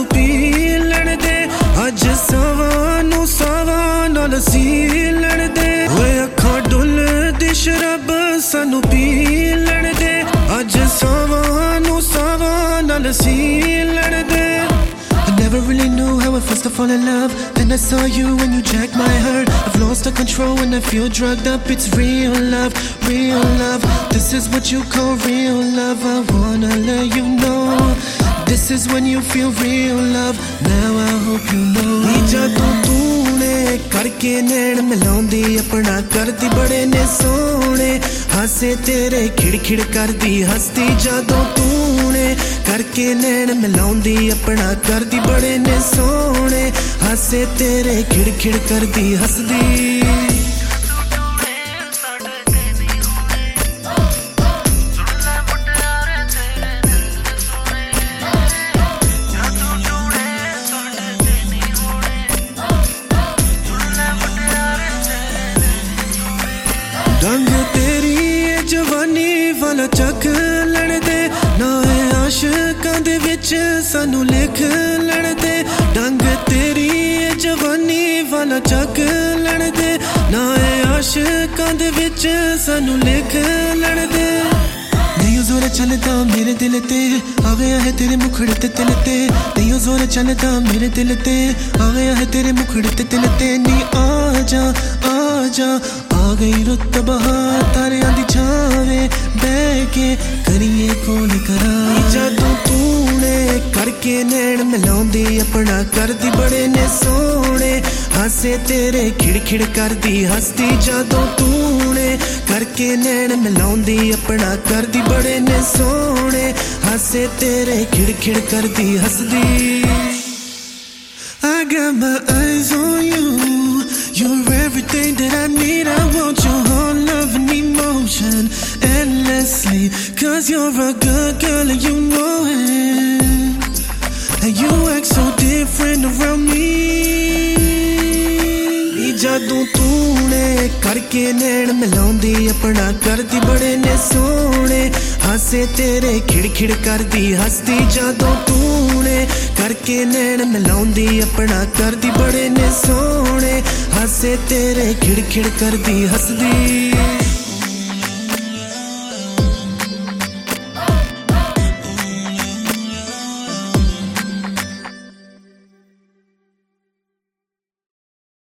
P लैण दे अज सावां नाल सी लैण दे ओए अखां डुल दी शराब सानू पी लैण दे अज सावां नाल सी लैण दे Never really knew how it feels to fall in love. Then I saw you when you jacked my heart. I've lost the control when I feel drugged up. It's real love, real love. This is what you call real love. I wanna let you know this is when you feel real love. Now I hope you know. जदों तूने करके नैन मिलाउंदी अपना करदी बड़े ने सोने हासे तेरे खिड़ करदी हसदी जदों तूने करके नैन मिलाउंदी अपना करदी बड़े ने सोने हासे तेरे खिड़ करदी हसदी रंग तेरी जवानी वाला चक लड़ दे ना आशिकां दे विच सानू लिख लड़ दे रंग तेरी जवानी वाला चक लड़ दे ना आशिकां दे विच सानू लिख लड़ दे नहीं जोर चलदा मेरे दिल ते आ गया है तेरे मुखड़े ते दिल ते नहीं जोर चलदा मेरे दिल ते आ गया है तेरे मुखड़े ते दिल ते नी आ जा आ गई रुत बहार तारियां दी छावे बैठ के करिए कौन करा जदों तूने करके नैन मिलाउंदी अपना करदी बड़े ने सोने हासे तेरे खिड़ करदी हसदी जदों तूने करके नैन मिलाउंदी अपना करदी बड़े ने सोने हासे तेरे खिड़ करदी हसदी I got my eyes on you. You're everything that I need. I want your whole love and emotion endlessly. Cause you're a good girl and you know it. And you act so different around me. जदों तूने करके नैन मिलाउंदी अपना करदी बड़े ने सोने हासे तेरे खिड़ करदी हसदी जदों तूने करके नैन मिलाउंदी अपना करदी बड़े ने सोने हासे तेरे खिड़ करदी हसदी